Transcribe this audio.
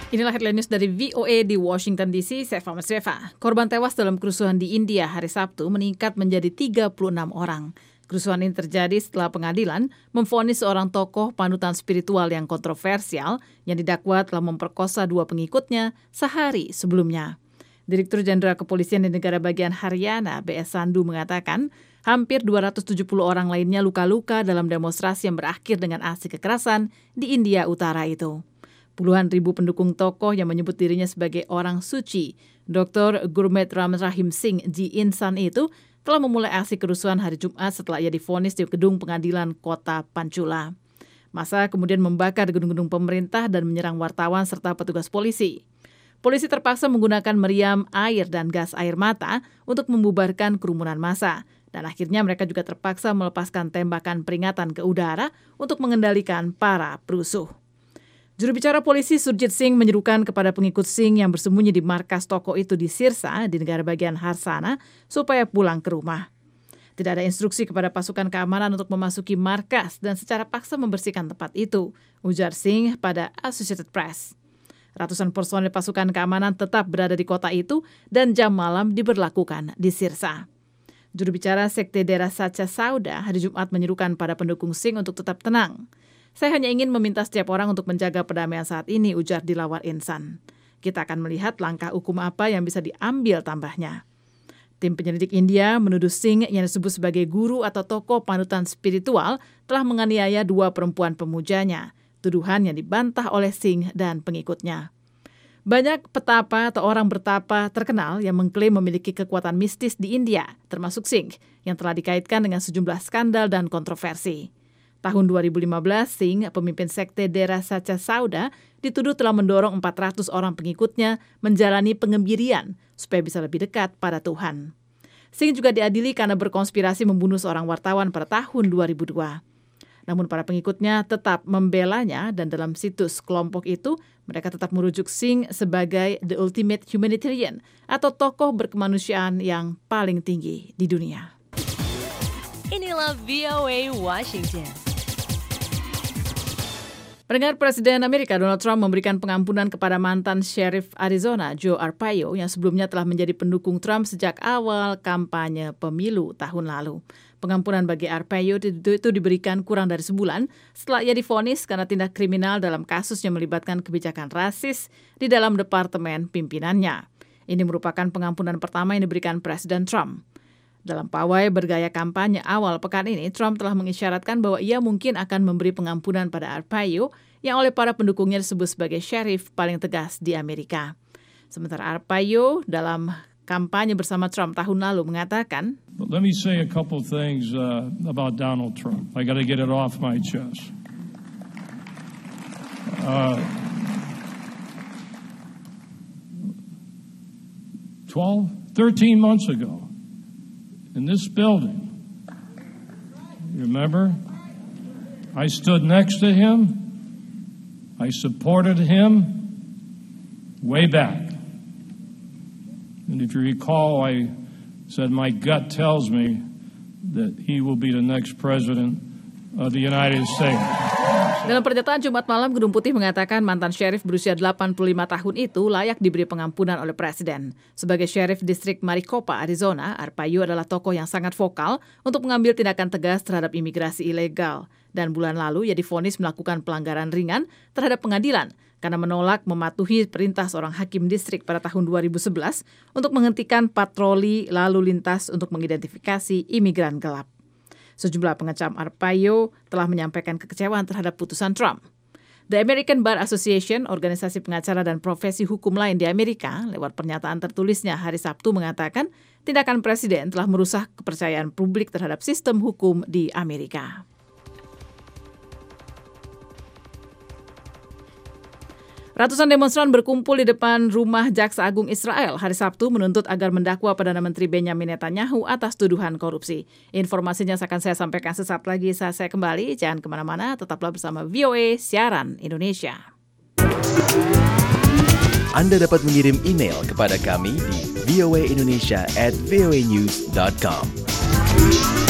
Inilah headline news dari VOA di Washington DC, saya Fama Sreva. Korban tewas dalam kerusuhan di India hari Sabtu meningkat menjadi 36 orang. Kerusuhan ini terjadi setelah pengadilan memvonis seorang tokoh panutan spiritual yang kontroversial yang didakwa telah memperkosa 2 pengikutnya sehari sebelumnya. Direktur Jenderal Kepolisian di negara bagian Haryana, B.S. Sandhu, mengatakan hampir 270 orang lainnya luka-luka dalam demonstrasi yang berakhir dengan aksi kekerasan di India Utara itu. Puluhan ribu pendukung tokoh yang menyebut dirinya sebagai orang suci, Dr. Gurmeet Ram Rahim Singh Ji Insan itu telah memulai aksi kerusuhan hari Jumat setelah ia divonis di gedung pengadilan kota Panchkula. Massa kemudian membakar gedung-gedung pemerintah dan menyerang wartawan serta petugas polisi. Polisi terpaksa menggunakan meriam air dan gas air mata untuk membubarkan kerumunan massa. Dan akhirnya mereka juga terpaksa melepaskan tembakan peringatan ke udara untuk mengendalikan para perusuh. Juru bicara polisi Surjit Singh menyerukan kepada pengikut Singh yang bersembunyi di markas toko itu di Sirsa, di negara bagian Harsana, supaya pulang ke rumah. Tidak ada instruksi kepada pasukan keamanan untuk memasuki markas dan secara paksa membersihkan tempat itu, ujar Singh pada Associated Press. Ratusan personel pasukan keamanan tetap berada di kota itu dan jam malam diberlakukan di Sirsa. Juru bicara Sekte Dera Sacha Sauda hari Jumat menyerukan pada pendukung Singh untuk tetap tenang. Saya hanya ingin meminta setiap orang untuk menjaga perdamaian saat ini, ujar Dilawar Insan. Kita akan melihat langkah hukum apa yang bisa diambil, tambahnya. Tim penyelidik India menuduh Singh yang disebut sebagai guru atau tokoh panutan spiritual telah menganiaya 2 perempuan pemujanya. Tuduhan yang dibantah oleh Singh dan pengikutnya. Banyak petapa atau orang bertapa terkenal yang mengklaim memiliki kekuatan mistis di India, termasuk Singh, yang telah dikaitkan dengan sejumlah skandal dan kontroversi. Tahun 2015, Singh, pemimpin sekte Dera Sacha Sauda, dituduh telah mendorong 400 orang pengikutnya menjalani pengembirian supaya bisa lebih dekat pada Tuhan. Singh juga diadili karena berkonspirasi membunuh seorang wartawan pada tahun 2002. Namun para pengikutnya tetap membelanya dan dalam situs kelompok itu, mereka tetap merujuk Singh sebagai the ultimate humanitarian atau tokoh berkemanusiaan yang paling tinggi di dunia. Inilah VOA Washington. Pendengar, Presiden Amerika Donald Trump memberikan pengampunan kepada mantan Sheriff Arizona Joe Arpaio yang sebelumnya telah menjadi pendukung Trump sejak awal kampanye pemilu tahun lalu. Pengampunan bagi Arpaio itu diberikan kurang dari sebulan setelah ia divonis karena tindak kriminal dalam kasus yang melibatkan kebijakan rasis di dalam departemen pimpinannya. Ini merupakan pengampunan pertama yang diberikan Presiden Trump. Dalam pawai bergaya kampanye awal pekan ini, Trump telah mengisyaratkan bahwa ia mungkin akan memberi pengampunan pada Arpaio yang oleh para pendukungnya disebut sebagai sheriff paling tegas di Amerika. Sementara Arpaio dalam kampanye bersama Trump tahun lalu mengatakan, Let me say a couple things about Donald Trump. I got to get it off my chest. 13 months ago, in this building, remember, I stood next to him, I supported him way back. And if you recall, I said my gut tells me that he will be the next president of the United States. Dalam pernyataan Jumat malam, Gedung Putih mengatakan mantan sheriff berusia 85 tahun itu layak diberi pengampunan oleh Presiden. Sebagai sheriff distrik Maricopa, Arizona, Arpaio adalah tokoh yang sangat vokal untuk mengambil tindakan tegas terhadap imigrasi ilegal. Dan bulan lalu ia divonis melakukan pelanggaran ringan terhadap pengadilan karena menolak mematuhi perintah seorang hakim distrik pada tahun 2011 untuk menghentikan patroli lalu lintas untuk mengidentifikasi imigran gelap. Sejumlah pengecam Arpaio telah menyampaikan kekecewaan terhadap putusan Trump. The American Bar Association, organisasi pengacara dan profesi hukum lain di Amerika, lewat pernyataan tertulisnya hari Sabtu mengatakan tindakan Presiden telah merusak kepercayaan publik terhadap sistem hukum di Amerika. Ratusan demonstran berkumpul di depan rumah Jaksa Agung Israel hari Sabtu menuntut agar mendakwa Perdana Menteri Benjamin Netanyahu atas tuduhan korupsi. Informasinya akan saya sampaikan sesaat lagi saat saya kembali. Jangan kemana-mana, tetaplah bersama VOA Siaran Indonesia. Anda dapat mengirim email kepada kami di voaindonesia@voanews.com.